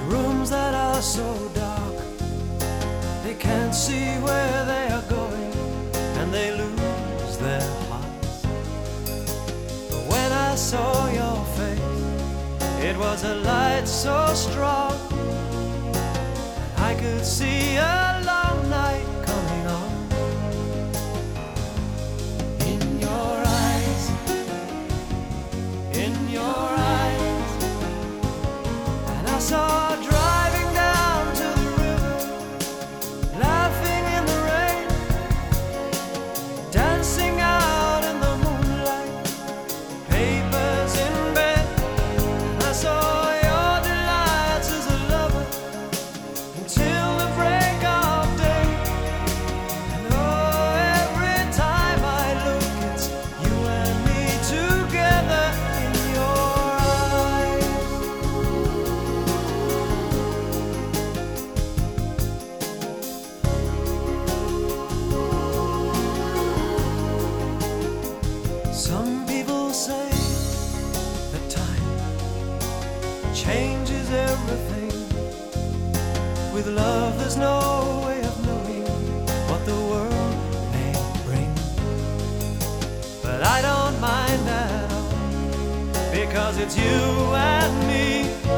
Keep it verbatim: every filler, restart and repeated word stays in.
Rooms that are so dark, they can't see where they are going, and they lose their hearts. But when I saw your face, it was a light so strong, and I could see a long night coming on. In your eyes, in your eyes, and I saw some people say that time changes everything. With love there's no way of knowing what the world may bring. But I don't mind at all, because it's you and me.